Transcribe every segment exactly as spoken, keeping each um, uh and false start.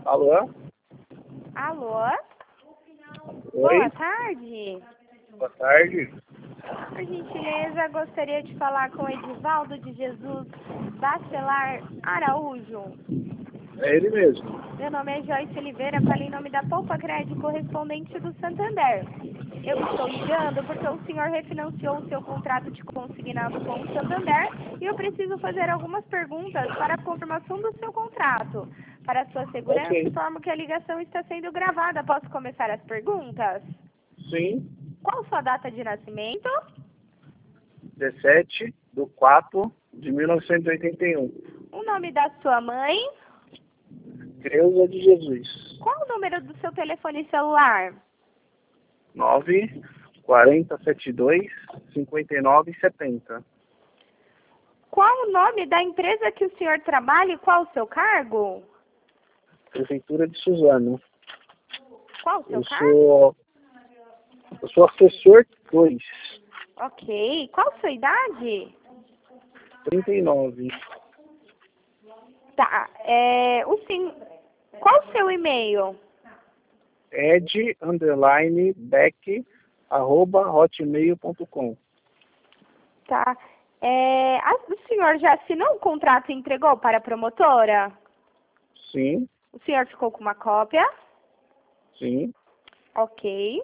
Alô? Alô? Oi? Boa tarde. Boa tarde. Por gentileza, gostaria de falar com Edivaldo de Jesus Bacelar Araújo. É ele mesmo. Meu nome é Joyce Oliveira, falei em nome da Poupa Crédito correspondente do Santander. Eu estou ligando porque o senhor refinanciou o seu contrato de consignado com o Santander e eu preciso fazer algumas perguntas para a confirmação do seu contrato. Para sua segurança, Ok. informo que a ligação está sendo gravada. Posso começar as perguntas? Sim. Qual sua data de nascimento? dezessete de quatro de mil novecentos e oitenta e um. O nome da sua mãe? Creuza de Jesus. Qual o número do seu telefone celular? nove quatro sete dois cinco nove sete zero. Qual o nome da empresa que o senhor trabalha e qual o seu cargo? Prefeitura de Suzano. Qual o seu Eu cargo? sou... Eu sou assessor dois. Ok. Qual a sua idade? trinta e nove. Tá. É, o sen... Qual o seu e-mail? Ed, underline, beck, arroba, hotmail ponto com. Tá. É, a- o senhor já assinou o contrato e entregou para a promotora? Sim, O senhor ficou com uma cópia? sim. Ok.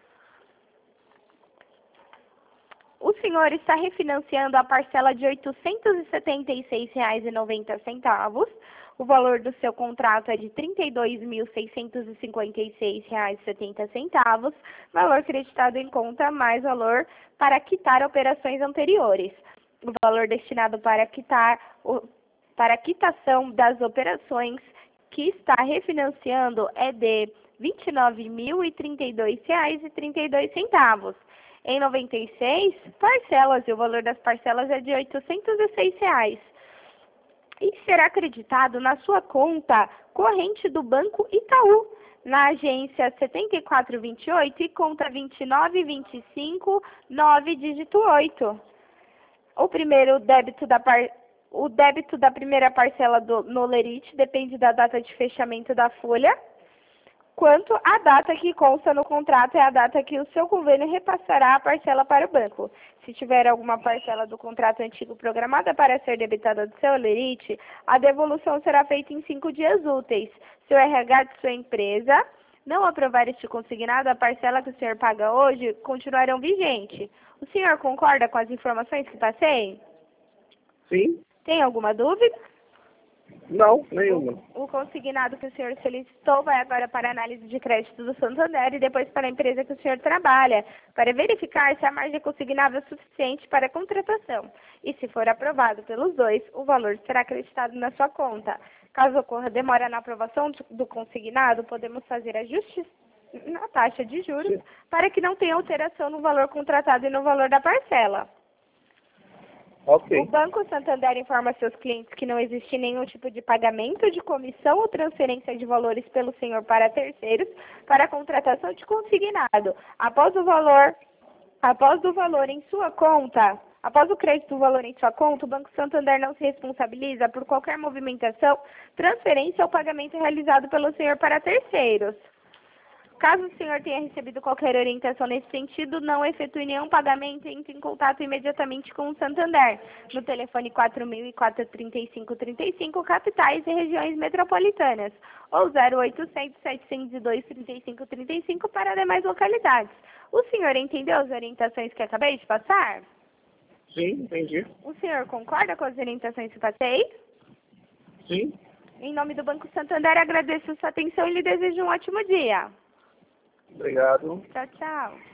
O senhor está refinanciando a parcela de oitocentos e setenta e seis reais e noventa centavos. O valor do seu contrato é de trinta e dois mil seiscentos e cinquenta e seis reais e setenta centavos, valor creditado em conta mais valor para quitar operações anteriores. O valor destinado para quitar o, para a quitação das operações que está refinanciando é de vinte e nove mil e trinta e dois reais e trinta e dois centavos. Em noventa e seis parcelas, e o valor das parcelas é de oitocentos e seis reais. E será acreditado na sua conta corrente do Banco Itaú, na agência setenta e quatro vinte e oito e conta vinte e nove vinte e cinco nove dígito oito. O primeiro débito da par... o débito da primeira parcela do no Lerite depende da data de fechamento da folha, quanto a data que consta no contrato é a data que o seu convênio repassará a parcela para o banco. Se tiver alguma parcela do contrato antigo programada para ser debitada do seu Lerite, a devolução será feita em cinco dias úteis. Se o R H de sua empresa não aprovar este consignado, a parcela que o senhor paga hoje continuarão vigente. O senhor concorda com as informações que passei? Sim? Tem alguma dúvida? Não, nenhuma. O, o consignado que o senhor solicitou vai agora para a análise de crédito do Santander e depois para a empresa que o senhor trabalha, para verificar se a margem consignável é suficiente para a contratação. E se for aprovado pelos dois, o valor será acreditado na sua conta. Caso ocorra demora na aprovação do consignado, podemos fazer ajustes na taxa de juros Sim. para que não tenha alteração no valor contratado e no valor da parcela. Ok. O Banco Santander informa seus clientes que não existe nenhum tipo de pagamento de comissão ou transferência de valores pelo senhor para terceiros para a contratação de consignado. Após o valor, após o valor em sua conta, após o crédito do valor em sua conta, o Banco Santander não se responsabiliza por qualquer movimentação, transferência ou pagamento realizado pelo senhor para terceiros. Caso o senhor tenha recebido qualquer orientação nesse sentido, não efetue nenhum pagamento e entre em contato imediatamente com o Santander, no telefone quatro mil e quatro, trinta e cinco, trinta e cinco, capitais e regiões metropolitanas, ou zero oitocentos, setecentos e dois, trinta e cinco, trinta e cinco para demais localidades. O senhor entendeu as orientações que acabei de passar? Sim, entendi. O senhor concorda com as orientações que passei? Sim. Em nome do Banco Santander, agradeço sua atenção e lhe desejo um ótimo dia. Obrigado. Tchau, tchau.